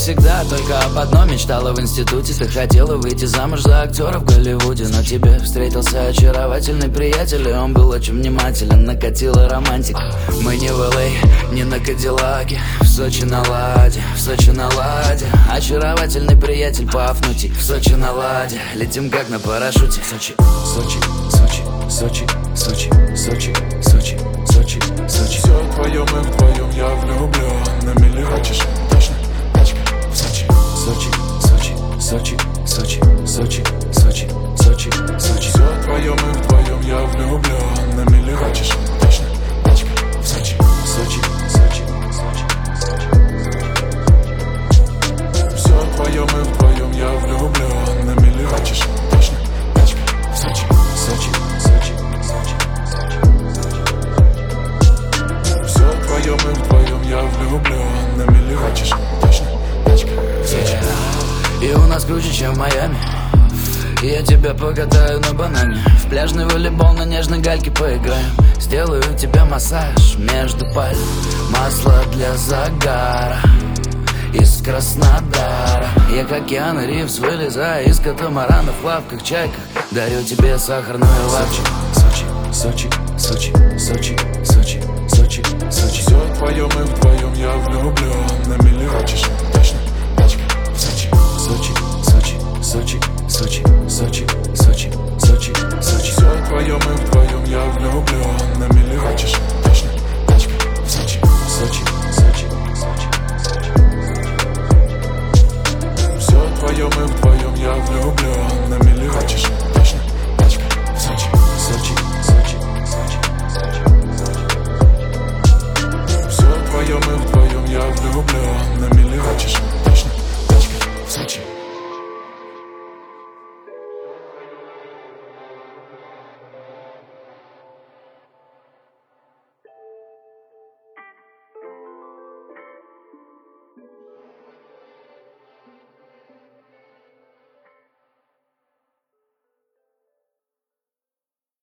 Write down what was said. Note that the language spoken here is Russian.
всегда только об одном мечтала в институте. Ты хотела выйти замуж за актера в Голливуде, но тебе встретился очаровательный приятель, и он был очень внимателен, накатила романтика. Мы не в Л.А., не на Кадиллаке, в Сочи на ладе, в Сочи на ладе. Очаровательный приятель по Афнути, в Сочи на ладе, летим как на парашюте. Сочи, Сочи, Сочи, Сочи, Сочи, Сочи, Сочи, Сочи, Сочи. Все вдвоем и вдвоем, я влюблен на миллион. Хочешь, точно, тачка в Сочи. Сочи, Сочи, Сочи, Сочи, Сочи, Сочи, Сочи, Сочи. Все вдвоем и вдвоем, я влюблен на миллион. Хочешь, точно, тачка в Сочи. Сочи, Сочи, Сочи, Сочи. Все вдвоем и вдвоем, я влюблен на миллион. Хочешь, точно, тачка в Сочи. Сочи, Сочи, Сочи, Сочи. Все вдвоем и вдвоем, я влюблен на миллион. Хочешь, точно, тачка в Сочи. И у нас круче, чем в Майами. Я тебя покатаю на банане, в пляжный волейбол на нежной гальке поиграем. Сделаю тебе массаж между пальм, масло для загара из Краснодара. Я как Киану Ривз, вылезаю из катамарана в плавках, чайках, дарю тебе сахарную ватку. Сочи, Сочи, Сочи, Сочи, Сочи, Сочи, Сочи. Все вдвоем и вдвоем, я влюблен на миллион. Хочешь, точно, тачка в Сочи. Сочи, Сочи, Сочи, Сочи,